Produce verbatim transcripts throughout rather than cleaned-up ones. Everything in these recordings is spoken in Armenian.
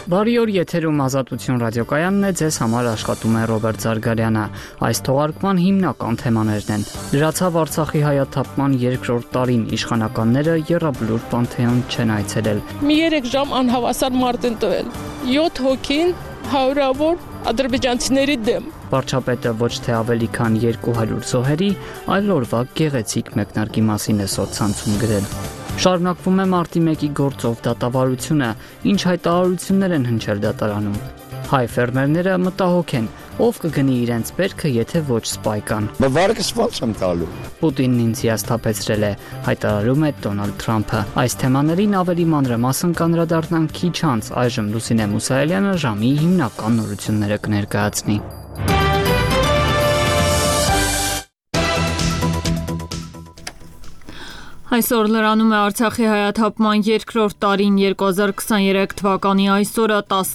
Բարի օր, եթերում Ազատություն ռադիոկայանն է, ձեզ համար աշխատում է Ռոբերտ Զարգարյանը։ Այս թողարկման հիմնական թեմաներն են. Լրացավ Արցախի հայաթափման երկրորդ տարին, իշխանականները եռաբլուր Պանթեոն չեն այցելել։ Մի երեք ժամ անհավասար մարդ են տվել։ յոթ հոգին հարյուրավոր ադրբեջանցիների դեմ։ Վարչապետը ոչ թե ավելի քան երկու հարյուր զոհերի, այլ օրվա գեղեցիկ մեկնարկի մասին է սոցցանցում գրել։ Շարունակվում է մարտի մեկի գործով դատավարությունը, ինչ հայտարարություններ են հնչել դատարանում։ Հայ ֆերմերները մտահոգ են, ով կգնի իրենց բերքը, եթե ոչ սպայկան։ Բավարարս ո՞նց եմ տալու։ Պուտինն ինձ հիասթափեցրել է, հայտարարում է Դոնալդ Թրամփը։ Այս թեմաներին ավելի մանրամասն կանդրադառնանք քիչ անց, այժմ Լուսինե Մուսայելյանը ժամի հիմնական նորությունները կներկայացնի։ Այսօր լրանում է Արցախի հայաթափման երկրորդ տարին երկու հազար քսաներեք թվականի այսօրը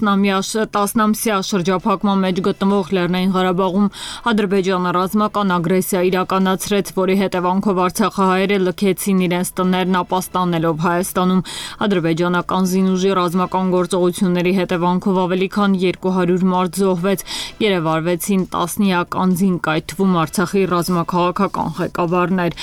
տասնամյա շրջափակման մեջ գտնվող Լեռնային Ղարաբաղում Ադրբեջանը ռազմական ագրեսիա իրականացրեց, որի հետևանքով արցախահայերը լքեցին իրենց տներն ապաստանելով Հայաստանում։ Ադրբեջանական զինուժի ռազմական գործողությունների հետևանքով ավելի քան երկու հարյուր մարդ զոհվեց, երևարվեցին տասնյակ անձինք, այդ թվում Արցախի ռազմաքաղաքական ղեկավարներ։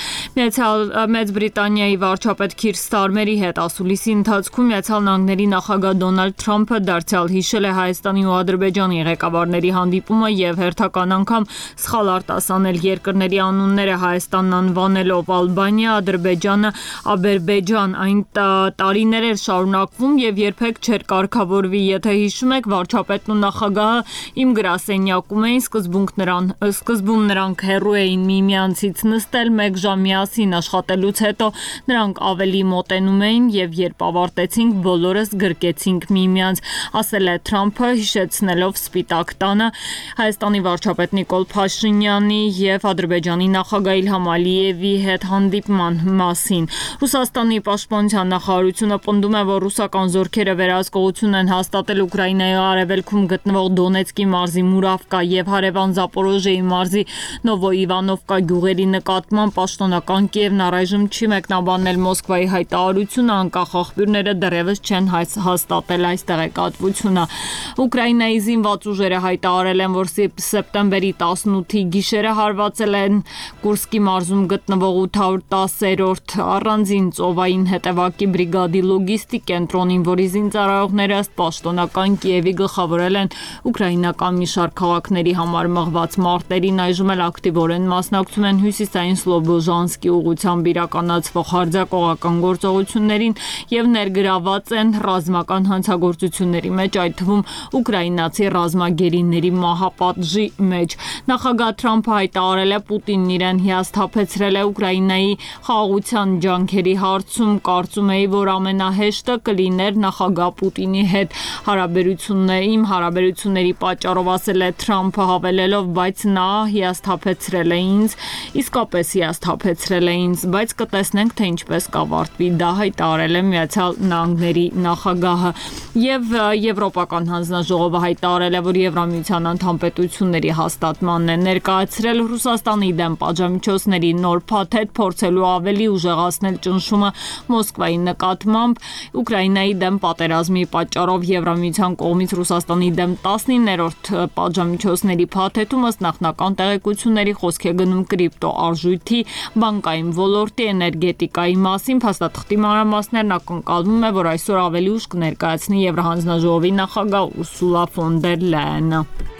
Մեծ Բրիտանիայի վարչապետ Քիր Ստարմերի հետ ասուլիսի ընթացքում Միացյալ Նահանգների նախագահ Դոնալդ Թրամփը դարձյալ հիշել է Հայաստանի ու Ադրբեջանի ղեկավարների հանդիպումը եւ հերթական անգամ սխալ արտասանել երկրների անունները, Հայաստանն անվանելով Ալբանիա, Ադրբեջանը Աբերբեջան։ Այն տարիներ էր շարունակվում եւ երբեք չէր կարգավորվի։ Եթե հիշում եք, վարչապետն ու նախագահը իմ գրասենյակում էին, սկզբունք նրան սկզբում նրանք հեռու էին միմյանցից նստել մեկ ժամ միասին աշխատելուց հետո նրանք ավելի մոտենում էին եւ երբ ավարտեցինք, բոլորս գրկեցինք միմյանց, ասել է Թրամփը, հիշեցնելով Սպիտակ տանը Հայաստանի վարչապետ Նիկոլ Փաշինյանի եւ Ադրբեջանի նախագահ Իլհամ Ալիևի հետ հանդիպման մասին։ Ռուսաստանի պաշտպանության նախարարությունը պնդում է, որ ռուսական զորքերը վերահսկողություն են հաստատել Ուկրաինայի արևելքում գտնվող Դոնեցկի մարզի Մուրավկա եւ հարևան Զապորոժիեի մարզի Նովոիվանովկա գյուղերի նկատմամբ պաշտոնական Կիևն առայժմ չի մեկնաբանել Մոսկվայի հայտարարությունը, անկախ աղբյուրները դեռևս չեն հաստատել այս տեղեկատվությունը։ Ուկրաինայի զինված ուժերը հայտարարել են, որ սեպտեմբերի տասնութի գիշերը հարվածել են Կուրսկի մարզում գտնվող ութ հարյուր տասերորդ առանձին ծովային հետևակի բրիգադի լոգիստիկ կենտրոնին, որի զինծառայողները ըստ պաշտոնական Կիևի գլխավորել են ուկրաինական մի շարք քաղաքների համար մղված մարտերին, այժմ էլ ակտիվորեն մասնակցում են հյուսիսային Սլոբոժանսկի ուղղությամբ իրականացվող հարձակողական գործողություններին եւ ներգրաված են ռազմական հանցագործությունների մեջ, այդ թվում ուկրաինացի ռազմագերիների մահապատժի մեջ։ Նախագահ Թրամփը հայտարարել է Պուտինն իրեն հիասթափեցրել է Ուկրաինայի խաղաղության ջանքերի հարցում, կարծում էի, որ ամենահեշտը կլիներ նախագահ Պուտինի հետ հարաբերությունների իմ հարաբերությունների պատճառով, ասել է Թրամփը, հավելելով, բայց նա հիասթափեցրել է ինձ, իսկապես հիասթափեցրել է ինձ, բայց կտեսնենք, թե ինչպես կավարտվի, դա հայտարարել է Միացյալ Նահանգների նախագահը։ Եվ Եվրոպական հանձնաժողովը հայտարարել է, որ Եվրամիության անդամ պետությունների հաստատմանն է ներկայացրել Ռուսաստանի դեմ պատժամիջոցների նոր փաթեթ, փորձելու ավելի ուժեղացնել ճնշումը Մոսկվայի նկատմամբ։ Ուկրաինայի դեմ պատերազմի պատճառով Եվրամիության կողմից Ռուսաստանի դեմ տասնիններորդ պատժամիջոցների փաթեթում, ըստ նախնական տեղեկությունների, խոսք է գնում կրիպտո արժույթի, բանկային ոլորտի, էներգետիկայի մասին։ Փաստաթղթի մանրամասներն ակնկալվում է, որ այսօր ավելի ուշ կներկայացնի Եվրահանձնաժողովի նախագահ Ուրսուլա ֆոն դեր Լայենը։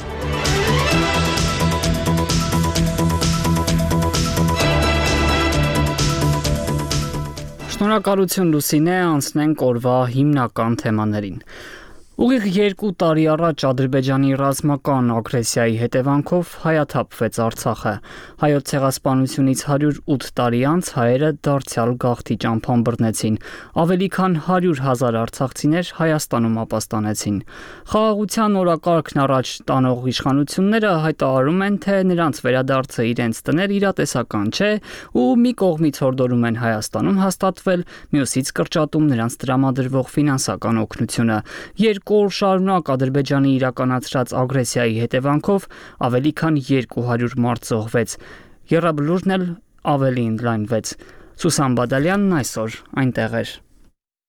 Շնորհակալություն Լուսինե, անցնենք օրվա հիմնական թեմաներին։ Ուղիղ երկու տարի առաջ Ադրբեջանի ռազմական ագրեսիայի հետևանքով հայաթափվեց Արցախը։ Հայոց ցեղասպանությունից հարյուր ութ տարի անց հայերը դարձյալ գաղթի ճամփան բռնեցին։ Ավելի քան հարյուր հազար արցախցիներ Հայաստանում ապաստանեցին։ Խաղաղության օրակարգն առաջ տանող իշխանությունները հայտարարում են, թե նրանց վերադարձը իրենց տներ իրատեսական չէ ու մի կողմից հորդորում են Հայաստանում հաստատվել, մյուսից կրճատում նրանց տրամադրվող ֆինանսական օգնությունը։ Երկու օր շարունակ Ադրբեջանի իրականացրած ագրեսիայի հետևանքով ավելի քան երկու հարյուր մարդ զոհվեց։ Եռաբլուրն էլ ավելի ընդլայնվեց։ Սուսան Բադալյանն այսօր այնտեղ էր։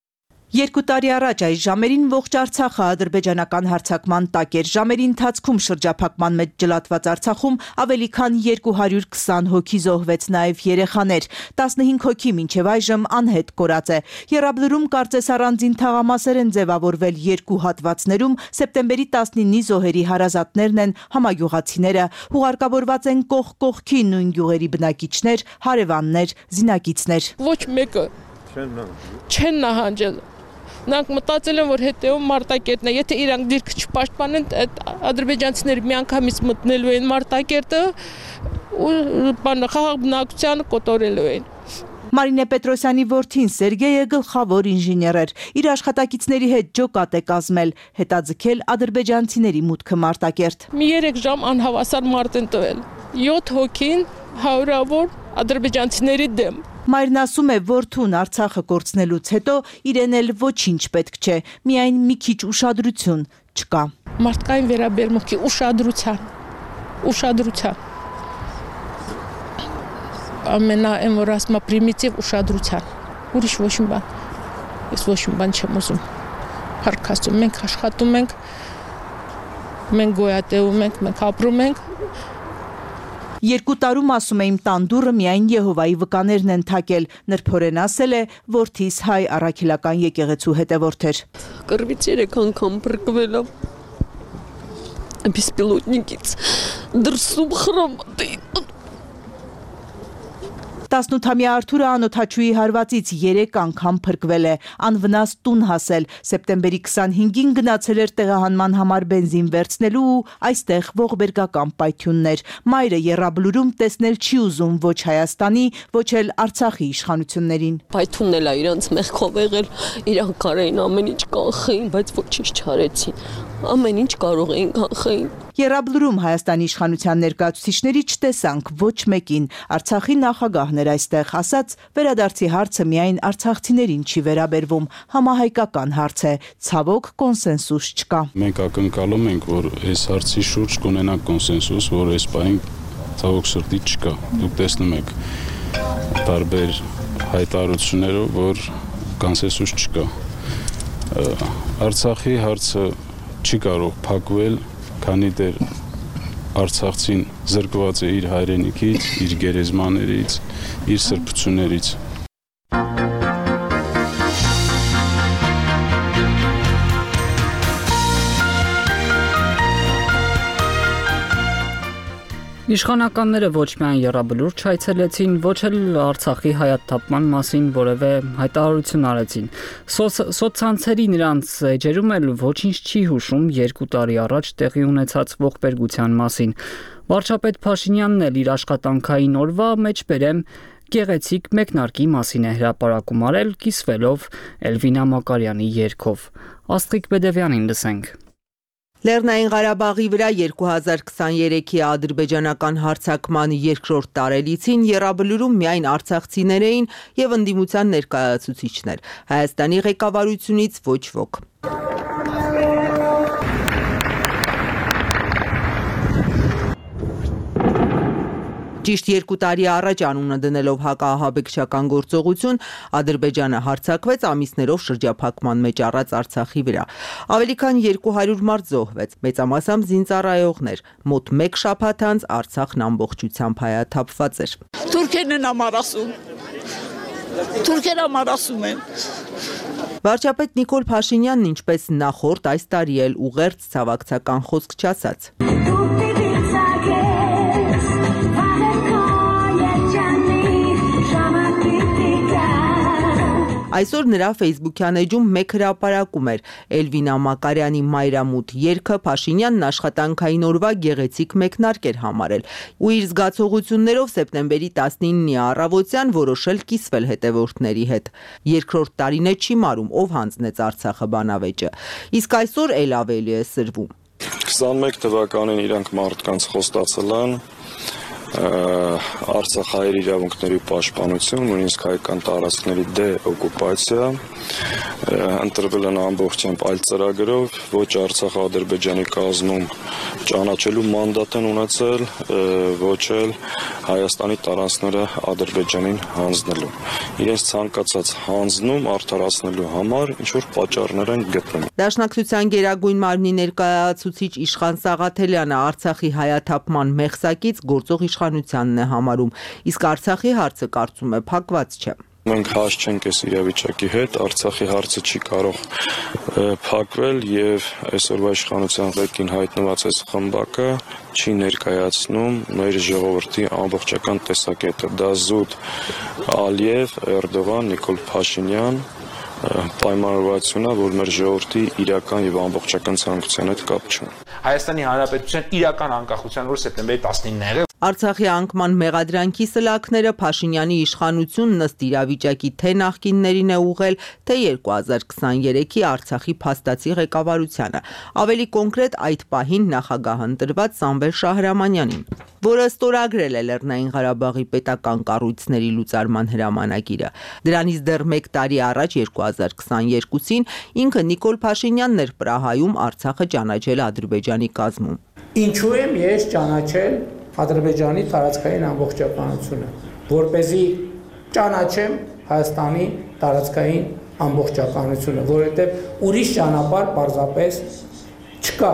Երկու տարի առաջ այս ժամերին ողջ Արցախը ադրբեջանական հարձակման տակ էր։ Ժամերի ընթացքում շրջափակման մեջ ջլատված Արցախում ավելի քան երկու հարյուր քսան հոգի զոհվեց, նաև երեխաներ։ տասնհինգ հոգի մինչև այժմ անհետ կորած է։ Եռաբլուրում կարծես առանձին թաղամասեր են ձևավորվել երկու հատվածներում։ Սեպտեմբերի տասնինի զոհերի հարազատներն են համագյուղացիները։ Հուղարկավորված են կողք կողքի նույն գյուղերի բնակիչներ, հարևաններ, զինակիցներ։ Ոչ մեկը չեն նահանջել։ Նրանք մտածել են, որ հետեւում Մարտակերտն է, եթե իրանք դիրքը չպաշտպանեն, այդ ադրբեջանցիները միանգամից մտնելու են Մարտակերտը ու բանը խաղաղ բնակչությանը կոտորելու են։ Մարինե Պետրոսյանի որդին Սերգեյը գլխավոր ինժեներ էր։ Իր աշխատակիցների հետ ջոկատ է կազմել, հետաձգել ադրբեջանցիների մուտքը Մարտակերտ։ Մի երեք ժամ անհավասար մարդ են տվել։ յոթ հոգին հարյուրավոր ադրբեջանցիների դեմ։ Մայրն ասում է, որդուն Արցախը կորցնելուց հետո իրեն էլ ոչինչ պետք չէ, միայն մի քիչ ուշադրություն չկա։ Մարդկային վերաբերմունքի ուշադրության, ուշադրության։ Ամենա այն որ ասում պրիմիտիվ ուշադրության։ Ուրիշ ոչ մի բան։ Ես ոչ մի բան չեմ ուզում։ Փառքաստում մենք աշխատում ենք, մենք գոյատևում ենք, մենք ապրում ենք։ Երկու տարում, ասում է, իմ տան դուռը միայն Եհովայի վկաներն են թակել։ Նրբորեն ասել է, որդիս հայ առաքելական եկեղեցու հետևորդ էր։ Կռվից երեք անգամ բռկվել եմ բիսպիլոտնիկից դրսում խրամատի։ տասնութամյա Արթուրը անօթաչուի հարվածից երեք անգամ փրկվել է, անվնաս տուն հասել։ Սեպտեմբերի քսանհինգին գնացել էր տեղահանման համար բենզին վերցնելու ու այստեղ ողբերգական պայթյուններ։ Մայրը Եռաբլուրում տեսնել չի ուզում ոչ Հայաստանի, ոչ էլ Արցախի իշխանություններին։ Պայթունն էլ է իրանց մեղքով եղել, իրանք կարեին ամեն ինչ կանխեին, բայց ոչինչ չարեցին։ Ամեն ինչ կարող էին կանխեին։ Եռաբլուրում Հայաստանի իշխանության ներկայացուցիչների չտեսանք ոչ մեկին։ Արցախի նախագահն էր այստեղ, ասաց, վերադարձի հարցը միայն արցախցիներին չի վերաբերվում, համահայկական հարց է, ցավոք կոնսենսուս չկա։ Մենք ակնկալում ենք, որ այս հարցի շուրջ կունենանք կոնսենսուս, որ այս պահին ցավոք սրտի չկա։ Դուք տեսնում եք տարբեր հայտարարություններով, որ կոնսենսուս չկա։ Արցախի հարցը չի կարող փակվել, քանի դեռ Արցախցին զրկված է իր հայրենիքից, իր գերեզմաներից, իր սրբություններից։ Իշխանականները ոչ միայն Եռաբլուր չայցելեցին, ոչ էլ Արցախի հայաթափման մասին որևէ հայտարարություն արեցին։ Սոցցանցերի նրանց էջերում էլ ոչինչ չի հուշում երկու տարի առաջ տեղի ունեցած ողբերգության մասին։ Վարչապետ Փաշինյանն էլ իր աշխատանքային օրվա մեջ բերեմ գեղեցիկ մեկնարկի մասին է հրապարակում արել, կիսվելով Էլվինա Մակարյանի երգով։ Աստղիկ Բեդևյանին լսենք։ Լեռնային Ղարաբաղի վրա երկու հազար քսաներեքի ադրբեջանական հարձակման երկրորդ տարելիցին Եռաբլուրում միայն արցախցիներ էին եւ ընդդիմության ներկայացուցիչներ։ Հայաստանի ղեկավարությունից ոչ ոք։ Ճիշտ երկու տարի առաջ անունը դնելով հակաահաբեկչական գործողություն Ադրբեջանը հարձակվեց ամիսներով շրջափակման մեջ առած Արցախի վրա։ Ավելի քան երկու հարյուր մարդ զոհվեց, մեծամասամբ զինծառայողներ։ Մոտ մեկ շաբաթ անց Արցախն ամբողջությամբ հայաթափված էր։ Թուրքերն են համար ասում։ Թուրքերը համար ասում են։ Վարչապետ Նիկոլ Փաշինյանն ինչպես նախորդ այս տարի էլ ուղերձ ցավակցական խոսք չասաց։ Այսօր նրա Facebook-յան էջում մեկ հրապարակում էր Էլվինա Մակարյանի մայրամուտ երգը Փաշինյանն աշխատանքային օրվա գեղեցիկ մեկնարկ էր համարել ու իր զգացողություններով սեպտեմբերի տասնինի առավոտյան որոշել կիսվել հետևորդների հետ։ Երկրորդ տարին է չի մարում, ով հանձնեց Արցախը բանավեճը։ Իսկ այսօր էլ ավելի է սրվում։ քսանմեկ թվականին իրանք մարդկանց խոստացել են Արցախի իրավունքների պաշտպանություն, նույնիսկ հայկական տարածքների դեօկուպացիա, ընտրվել են ամբողջությամբ այլ ծրագրով, ոչ Արցախը Ադրբեջանի կազմում ճանաչելու մանդատ են ունեցել, ոչ էլ Հայաստանի տարածքները Ադրբեջանին հանձնելու։ Իրենց ցանկացած հանձնում արդարացնելու համար ինչ որ պատճառներ են գտնում։ Դաշնակցության գերագույն մարմնի ներկայացուցիչ Իշխան Սաղաթելյանը Արցախի հայաթափման մեղսակից գործող իշխանությանն է համարում, իսկ Արցախի հարցը կարծում է փակված չէ։ Մենք հաշ չենք այս իրավիճակի հետ, Արցախի հարցը չի կարող փակվել եւ այսօրվա իշխանության ղեկին հայտնված այս խմբակը չի ներկայացնում մեր ժողովրդի ամբողջական տեսակետը։ Դա զուտ Ալիև, Էրդողան, Նիկոլ Փաշինյան պայմանավորվածությունն է, որ մեր ժողովրդի իրական եւ ամբողջական ցանկության հետ կապ չունի։ Հայաստանի Հանրապետության իրական անկախության օրը սեպտեմբերի տասնինն է։ Արցախի անկման մեղադրանքի սլաքները Փաշինյանի իշխանությունն ըստ իրավիճակի թե նախկիններին է ուղղել, թե երկու հազար քսաներեքի Արցախի փաստացի ղեկավարությանը։ Ավելի կոնկրետ այդ պահին նախագահ ընտրված Սամվել Շահրամանյանին, որը ստորագրել է Լեռնային Ղարաբաղի պետական կառույցների լուծարման հրամանագիրը։ Դրանից դեռ մեկ տարի առաջ երկու հազար քսաներկուսին ինքը Նիկոլ Փաշինյանն էր Պրահայում Արցախը ճանաչել Ադրբեջանի կազմում։ Ինչու եմ ես ճանաչել Ադրբեջանի տարածքային ամբողջականությունը, որպեսզի ճանաչեմ Հայաստանի տարածքային ամբողջականությունը, որովհետև ուրիշ ճանապարհ պարզապես չկա։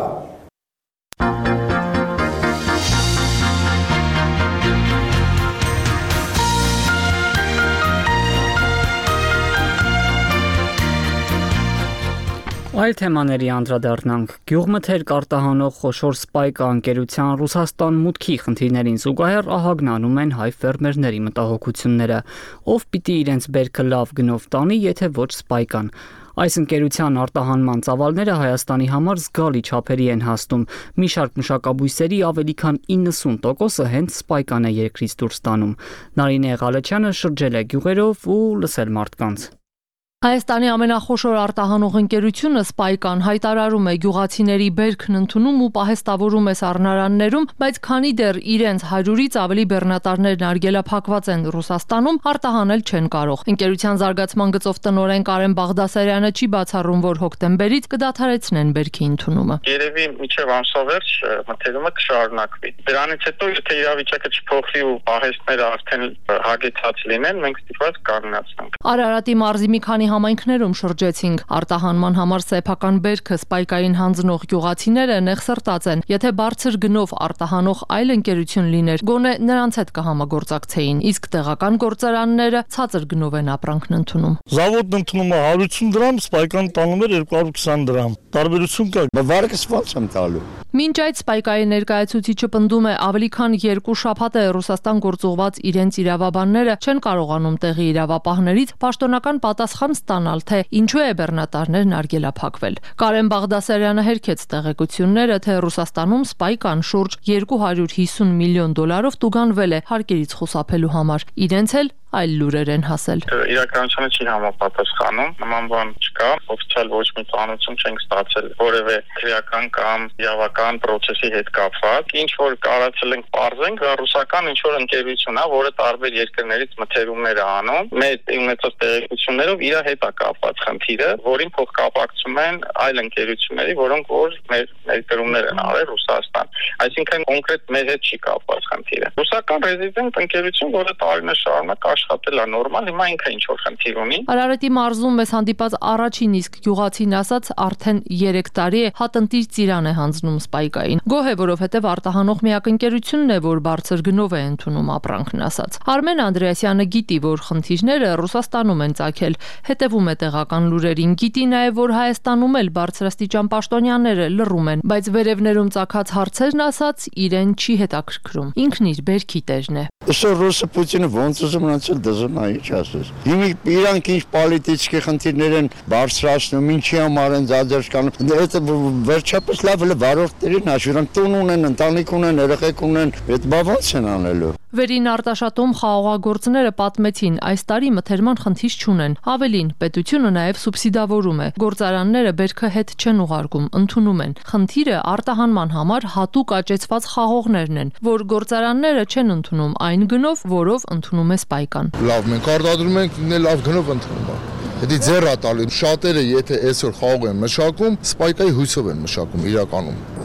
Այլ թեմաների անդրադառնանք։ Գյուղմթերք արտահանող խոշոր Սպայկա ընկերության Ռուսաստան մուտքի խնդիրներին զուգահեռ ահագնանում են հայ ֆերմերների մտահոգությունները, ով պիտի իրենց բերքը լավ գնով տանի, եթե ոչ Սպայկան։ Այս ընկերության արտահանման ծավալները Հայաստանի համար զգալի չափերի են հասնում։ Մի շարք մշակաբույսերի ավելի քան իննսուն տոկոսը հենց Սպայկան է երկրից դուրս տանում։ Նարինե Ղալեչյանը շրջել է գյուղերով ու լսել մարդկանց։ Հայաստանի ամենախոշոր արտահանող ընկերությունը Սպայկան հայտարարում է գյուղացիների բերքն ընդունում ու պահեստավորում է սառնարաններում, բայց քանի դեռ իրենց հարյուրից ավելի բեռնատարներն արգելափակված են Ռուսաստանում, արտահանել չեն կարող։ Ընկերության զարգացման գծով տնօրեն Կարեն Բաղդասարյանը չի բացառում, որ հոկտեմբերից կդադարեցնեն բերքի ընդունումը։ Երևի մինչև ամսվա վերջ մթերումը կշարունակվի։ Դրանից հետո եթե իրավիճակը չփոխվի ու պահեստները արդեն հագեցած լինեն, մենք ստիպված կանգնացնենք։ Արարատի մարզի մի քանի համայնքներում շրջեցինք։ Արտահանման համար սեփական բերքը Սպայկային հանձնող գյուղացիները նեղսրտած են։ Եթե բարձր գնով արտահանող այլ ընկերություն լիներ, գոնե նրանց հետ կհամագործակցեին, իսկ տեղական գործարանները ցածր գնով են ապրանքն ընդունում։ Զավոդն ընդունում է հարյուր ութ դրամ, Սպայկան տանում էր երկու հարյուր քսան դրամ։ Տարբերություն կա։ Վարկս ո՞նց եմ տալու։ Մինչ այդ Սպայկայի ներկայացուցիչը պնդում է ավելի քան երկու շաբաթ է Ռուսաստան գործուղված իրենց իրավաբանները չեն կարողանում տեղի իրավապահներից պաշտոնական պատասխան ստանալ, թե ինչու է բեռնատարներն արգելափակվել։ Կարեն Բաղդասարյանը հերքեց տեղեկությունները, թե Ռուսաստանում Սպայկան շուրջ երկու հարյուր հիսուն միլիոն դոլարով տուգանվել է հարկերից խուսափելու համար։ Իրենց էլ այլ լուրեր են հասել։ Իրականությունը չի համապատասխանում, նման բան չկա, օֆիցիալ ոչ մի ծանոթություն չենք ստացել որևէ քրեական կամ իրավական process-ի հետ կապված։ Ինչ որ կարացել ենք բարձենք, դա ռուսական ինչ որ ընկերություն է, որը տարբեր երկրներից մթերումներ է անում։ Մեր ունեցած տեղեկություններով իր հետ է կապված խնդիրը, որին փոխկապակցում են այլ ընկերությունների, որոնք որ մեր ներդրումներ են արել Ռուսաստան։ Այսինքն կոնկրետ մեր հետ չի կապված խնդիրը։ Ռուսական ռեզիդենտ ընկերություն, որը տարիներ շարունակ աշխատել է նորմալ, հիմա ինքը ինչ որ խնդիր ունի։ Արարատի մարզում մեզ հանդիպած առաջին իսկ գյուղացին ասաց արդեն երեք տարի է հատնտիր ծիրան է հանձնում Սպայկային։ Գոհ է, որովհետև արտահանող միակ ընկերությունն է, որ բարձր գնով է ընդունում ապրանքն ասաց։ Արմեն Անդրեասյանը գիտի, որ խնդիրները Ռուսաստանում են ծագել, հետևում է տեղական լուրերին, գիտի նաև, որ Հայաստանում էլ բարձրաստիճան պաշտոնյաները լռում են, բայց վերևներում ծագած հարցերն ասաց իրեն չի հետաքրքրում։ Ինքն իր բերքի տերն է։ Այսօր Ռուսը Պուտինը ոնց ուզում մնացել դզնա ինչ ասես։ Հիմա իրանք ինչ պոլիտիկի խնդիրներ են բարձրացնում, ինչի համար են ձաձերկանում։ Դա վերջապես լավ է վարորդներին հաշվի տուն ունեն, ընտանիք ունեն, երեխեք ունեն, այդ բա ոնց են անելու։ Վերին արտաշատում խաղողագործները պատմեցին, այս տարի մթերման խնդիր չունեն։ Ավելին, պետությունը նաև սուբսիդավորում է։ Գործարանները բերքը հետ չեն ուղարկում, ընդունում են։ Խնդիրը արտահանման համար հատուկ աճեցված խաղողներն են, որ գործարանները չեն ընդունում այն գնով, որով ընդունում է Սպայկան։ Լավ, մենք արտադրում ենք, լավ գնով ընդունում ենք։ Դա ձեռ է տալու։ Շատերը եթե այսօր խաղող են մշակում, Սպայկայի հույսով են մշակում իրականում։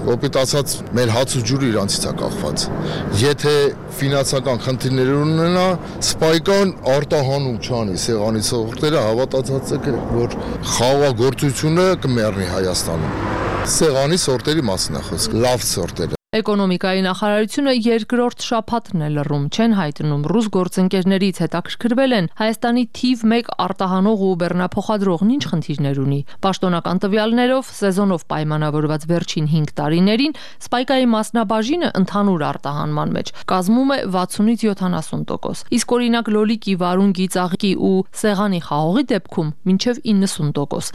Կոպիտ ասած, մեր հաց ու ջուրը իրանցից է կախված։ Եթե ֆինանսական խնդիրներ ունենա, սպայկան արտահանում չանի սեղանից հողերը, հավատացած եք, որ խաղաղագործությունը կմեռնի Հայաստանում։ Սեղանի սորտերի մասին է խոսքը, լավ սորտերը։ Էկոնոմիկայի նախարարությունը երկրորդ շաբաթն է լռում, չեն հայտնում ռուս գործընկերներից հետաքրքրվել են Հայաստանի թիվ մեկ արտահանող ու բեռնափոխադրողն ինչ խնդիրներ ունի։ Պաշտոնական տվյալներով սեզոնով պայմանավորված վերջին հինգ տարիներին սպայկայի մասնաբաժինը ընդհանուր արտահանման մեջ կազմում է վաթսունից յոթանասուն տոկոս, իսկ օրինակ լոլիկի, վարունգի, ծաղիկի ու սեղանի խաղողի դեպքում մինչև իննսուն տոկոս։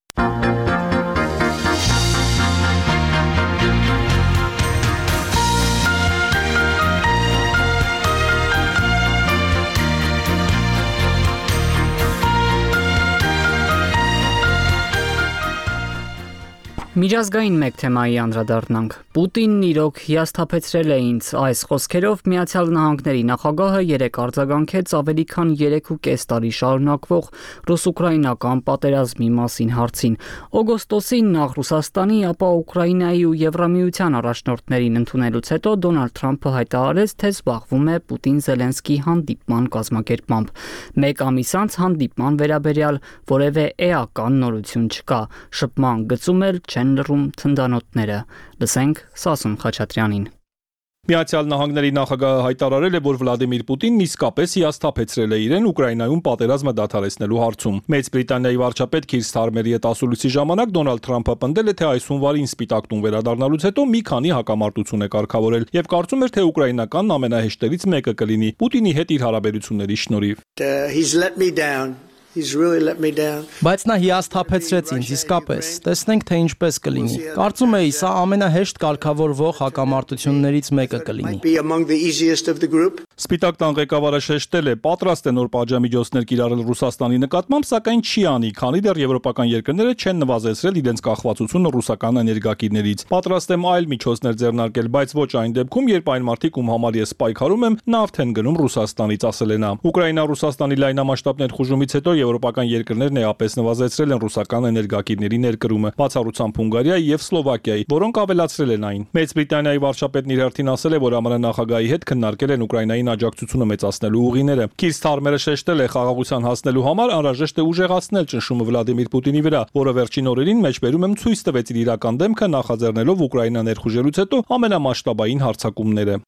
Միջազգային մեկ թեմայի անդրադառնանք։ Պուտինն իրոք հիասթափեցրել է ինձ այս խոսքերով Միացյալ Նահանգների նախագահը երեկ արձագանքեց ավելի քան երեք ու կես տարի շարունակվող ռուս-ուկրաինական պատերազմի մասին հարցին։ Օգոստոսին նախ Ռուսաստանի, ապա Ուկրաինայի ու Եվրամիության առաջնորդներին ընդունելուց հետո Դոնալդ Թրամփը հայտարարեց, թե զբաղվում է Պուտին-Զելենսկի հանդիպման կազմակերպմամբ։ Մեկ ամիս անց հանդիպման վերաբերյալ որևէ էական նորություն չկա։ Շփման գծում էլ չեն լռում թնդանոթները։ Լսենք Սասուն Խաչատրյանին։ Միացյալ Նահանգների նախագահը հայտարարել է, որ Վլադիմիր Պուտինն իսկապես հիասթափեցրել է իրեն Ուկրաինայում պատերազմը դադարեցնելու հարցում։ Մեծ Բրիտանիայի վարչապետ Քիր Սթարմերի հետ ասուլիսի ժամանակ Դոնալդ Թրամփը պնդել է, թե այս հունվարին Սպիտակ տուն վերադառնալուց հետո մի քանի հակամարտություն է կարգավորել եւ կարծում էր, թե ուկրաինական ամենահեշտերից մեկը կլինի Պուտինի հետ իր հարաբերությունների շնորհիվ։ He's really let me down. Բայց նա հիասթափեցրեց ինձ իսկապես։ Տեսնենք, թե ինչպես կլինի։ Կարծում էի, սա ամենահեշտ կարգավորվող հակամարտություններից մեկը կլինի։ Սպիտակ տան ղեկավարը շեշտել է, պատրաստ է նոր պատժամիջոցներ կիրառել Ռուսաստանի նկատմամբ, սակայն չի անի, քանի դեռ եվրոպական երկրները չեն նվազեցրել իրենց կախվածությունը ռուսական էներգակիրներից։ Պատրաստ եմ այլ միջոցներ ձեռնարկել, բայց ոչ այն դեպքում, երբ այն մարդիկ, ում համար ես պայքարում եմ, նավթ են գնում Ռուսաստանից, ասել է նա։ Ուկրաինա-Ռուսաստանի լայնամասշտաբ ներխուժումից հետո եվրոպական երկրներն էապես նվազեցրել են ռուսական էներգակիրների ներկրումը, բացառությամբ Հունգարիայի եւ Սլովակիայի, որոնք ավելացրել են այն։ Մեծ Բրիտանիայի վարչապետն իր հերթին ասել է, որ ԱՄՆ նախագահի հետ քննարկել են Ուկրաինային աջակցությունը մեծացնելու ուղիները։ Քիր Սթարմերը շեշտել է, խաղաղության հասնելու համար անհրաժեշտ է ուժեղացնել ճնշումը Վլադիմիր Պուտինի վրա, որը վերջին օրերին մեջբերում եմ ցույց տվեց իր իրական դեմքը նախաձեռնելով Ուկրաինա ներխուժելուց հետո ամենամասշտաբային հարձակումները։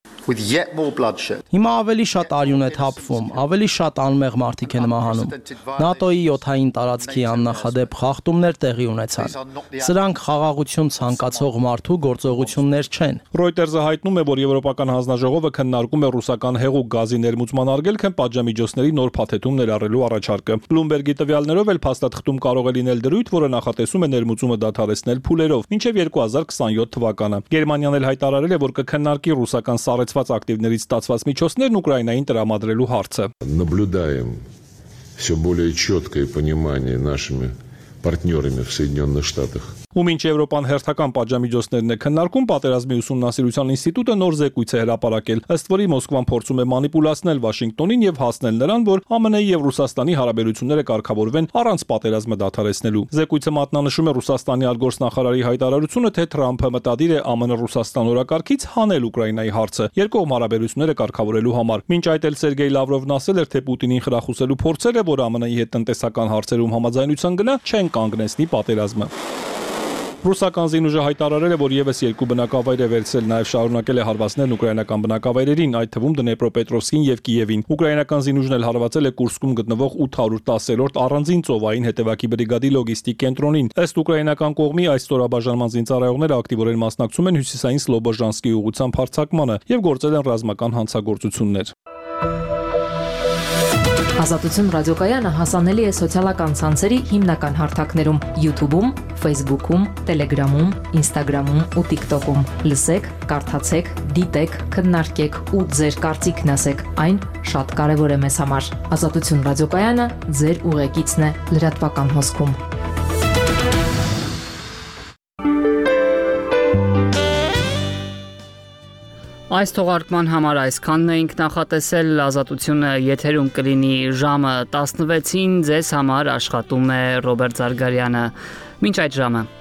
Հիմա ավելի շատ արյուն է թափվում, ավելի շատ անմեղ մարդիկ են մահանում։ ՆԱՏՕ-ի յոթային տարածքի աննախադեպ խախտումներ տեղի ունեցան։ Սրանք խաղաղություն ցանկացող մարդու գործողություններ չեն։ Reuters-ը հայտնում է, որ Եվրոպական հանձնաժողովը քննարկում է ռուսական հեղուկ գազի ներմուծման արգելքը պատժամիջոցների նոր փաթեթում ներառելու առաջարկը։ Bloomberg-ի տվյալներով էլ փաստաթղթում կարող է լինել դրույթ, որը նախատեսում է ներմուծումը դադարեցնել փուլերով մինչև երկու հազար քսանյոթ թվականը։ Գերմանիան էլ հայտարարել է, որ կքննարկի ռուսական սառեցված ակտիվներից ստացված միջոցներն Ուկրաինային տրամադրելու հարցը։ Наблюдаем все более четкое понимание нашими партнерами в Соединенных Штатах. Ու մինչ Եվրոպան հերթական պատժամիջոցներն է քննարկում, պատերազմի ուսումնասիրության ինստիտուտը նոր զեկույց է հրապարակել, ըստ որի Մոսկվան փորձում է մանիպուլացնել Վաշինգտոնին եւ հասնել նրան, որ ԱՄՆ-ի եւ Ռուսաստանի հարաբերությունները կարգավորվեն առանց պատերազմը դադարեցնելու։ Զեկույցը մատնանշում է Ռուսաստանի արտգործնախարարի հայտարարությունը, թե Թրամփը մտադիր է ԱՄՆ-Ռուսաստան օրակարգից հանել Ուկրաինայի հարցը երկկողմ հարաբերությունները կարգավորելու համար։ Մինչ այդ էլ Սերգեյ Լավրովն ասել էր, թե Պուտինին խրախուսելու փորձերը, որ ԱՄՆ-ի հետ տնտեսական հարցերում համաձայնության գնա, չեն կանգնեցնի պատերազմը։ Ռուսական զինուժը հայտարարել է, որ եւս երկու բնակավայր է վերցրել, նաեւ շարունակել է հարվածներն ուկրաինական բնակավայրերին, այդ թվում Դնեպրոպետրովսկին եւ Կիևին։ Ուկրաինական զինուժն էլ հարվածել է Կուրսկում գտնվող ութ հարյուր տասերորդ առանձին ծովային հետևակի բրիգադի լոգիստիկ կենտրոնին։ Ըստ ուկրաինական կողմի այս ստորաբաժանման զինծառայողները ակտիվորեն մասնակցում են հյուսիսային Սլոբոժանսկի ուղղությամբ հարձակմանը եւ գործել են ռազմական հանցագործություններ։ Ազատություն ռադիոկայանը հասանելի է սոցիալական ցանցերի հիմնական հարթակներում՝ YouTube-ում, Facebook-ում, Telegram-ում, Instagram-ում ու TikTok-ում։ Լսեք, կարդացեք, դիտեք, քննարկեք ու ձեր կարծիքն ասեք։ Այն շատ կարևոր է մեզ համար։ Ազատություն ռադիոկայանը ձեր ուղեկիցն է լրատվական հոսքում։ Այս թողարկման համար այսքանն էինք նախատեսել, ազատությունը եթերում կլինի ժամը տասնվեցին, ձեզ համար աշխատում է Ռոբերտ Զարգարյանը։ Մինչ այդ ժամը